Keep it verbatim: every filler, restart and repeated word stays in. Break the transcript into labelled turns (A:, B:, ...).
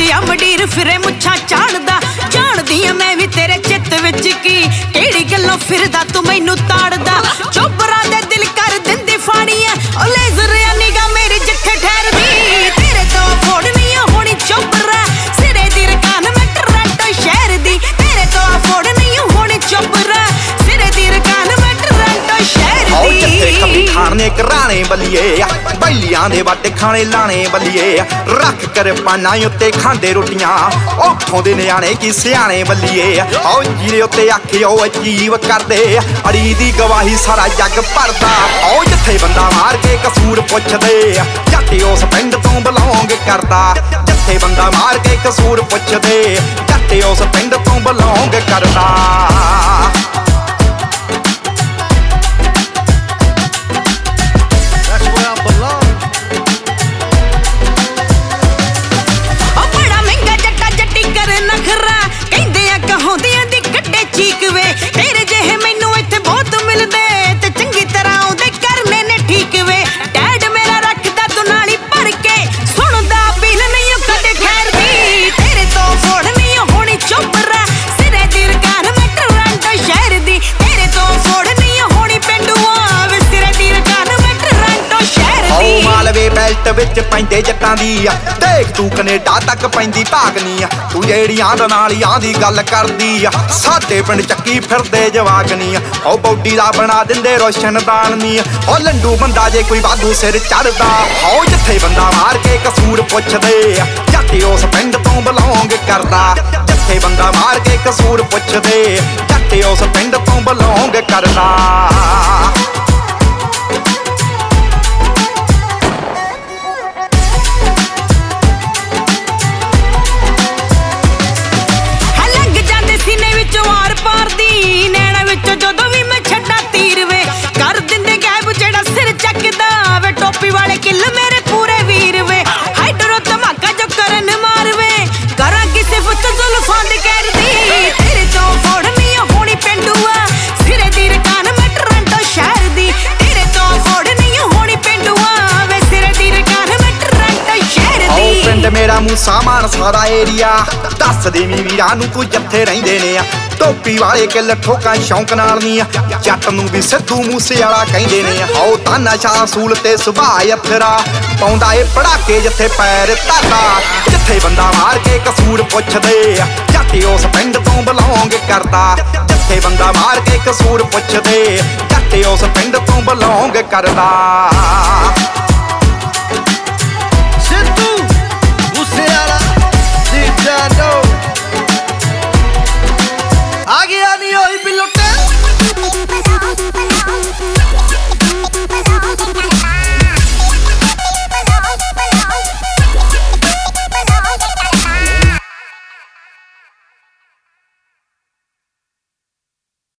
A: आ मंडीर फिरे मुच्छां झाड़दा जानदी आ मैं भी तेरे चित्त विच की किहड़ी गल्लों फिरदा तू मैनू ताड़दा चोबरा दे दिल कर दिंदी फाड़ी ऐ ओ लेज़र आ निगाह मेरी जिथे ठहरदी तेरे तो फोड़नी होनी चोबरा सिरे दी रकान मैं टोरंटो शहर दी तेरे तो फोड़नी होनी चोबरा सिरे दी रकान मैं टोरंटो शहर दी
B: जिथे खबी खाने कराने बलिए बैलियां दे वाटे खाने लाने बलिए रख कर पाना उत्ते खांदे रोटियां उठों दे न्याणे की सियाणे बलिए ओ जीरे उत्ते आखे ओ अजीब करदे अड़ी दी गवाही सारा जग भरदा ओ जिथे बंदा मार के कसूर पुछदे जट्टे उस पिंड तो बिलोंग करदा जिथे बंदा मार के कसूर पुछदे जट्टे उस पिंड तो बिलोंग करदा
A: तेरे जेहे मैनू इत्थे बहुत मिलदे ते चंगी तरह आउंदे करने ने ठीक वे डैड मेरा रखदा दुनाली भर के सुनदा बिल नहीं कदे खैर दी तेरे तो फोड़ नहीं होनी चोबरा सिरे दी रकान मैं टोरंटो शहर दी तेरे तो फोड़ नहीं होनी पेंडूआ वे सिरे दी रकान मैं टोरंटो शहर दी
B: ओ मालवे बेल्ट विच पैंदे जट्टां दी देख तू कनेडा तक पैंदी भागनी तू जेड़ियां दनालियां दी गल करदी साडे पिंड ਚੱਕੀ ਫਿਰਦੇ ਜਵਾਕਨੀ ਉਹ ਬੌਡੀ ਦਾ ਬਣਾ ਦਿੰਦੇ ਰੋਸ਼ਨਦਾਨ ਨੀ ਉਹ ਲੰਡੂ ਬੰਦਾ ਜੇ ਕੋਈ ਵਾਧੂ ਸਿਰ ਚੜਦਾ ਹੋ ਜਿੱਥੇ ਬੰਦਾ ਮਾਰ ਕੇ ਕਸੂਰ ਪੁੱਛਦੇ ਜੱਟ ਉਸ ਪਿੰਡ ਤੋਂ ਬਿਲੋਂਗ ਕਰਦਾ ਜਿੱਥੇ ਬੰਦਾ ਮਾਰ ਕੇ ਕਸੂਰ ਪੁੱਛਦੇ ਜੱਟ ਉਸ ਪਿੰਡ ਤੋਂ ਬਿਲੋਂਗ ਕਰਦਾ
A: वाले किल मेरे पूरे वीर वे हाइड्रो धमाका जो करन मार वे करा किसे फुट जुल्फां दी कर दी तेरे तो फोड़नी होनी पेंडूआ सिरे दी रकान मैं टोरंटो शहर दी तेरे तो फोड़नी होनी पेंडूआ वे सिरे दी रकान मैं टोरंटो शहर दी
B: ओ पिंड मेरा मूसा मानसा दा एरिया दस देवी वीरां नू तू जिथे रहिंदे ने टोपी वाले किल ठोकां शौक नाल नी जट नू भी सिद्धू मूसे वाला कहिंदे ने आओ ताना शाह सूल ते सुभाए अथरा पाउंदा ए पड़ाके जिथे पैर धरदा जिथे बंदा मार के कसूर पुछदे जट उस पिंड तो बिलोंग करदा जिथे बंदा मार के कसूर पुछदे जट उस पिंड तो बिलोंग करदा